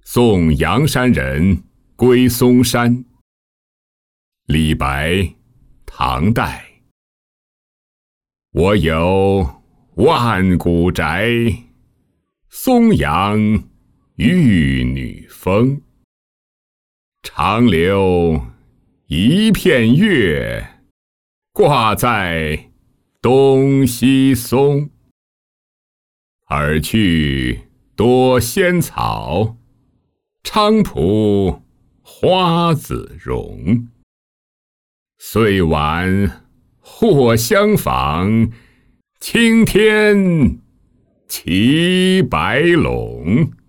送阳山人归嵩山。李白，唐代。我有万古宅，松阳玉女峰。长留一片月，挂在东西松。尔去多仙草，菖蒲花自荣。岁晚或相访，青天齐白龙。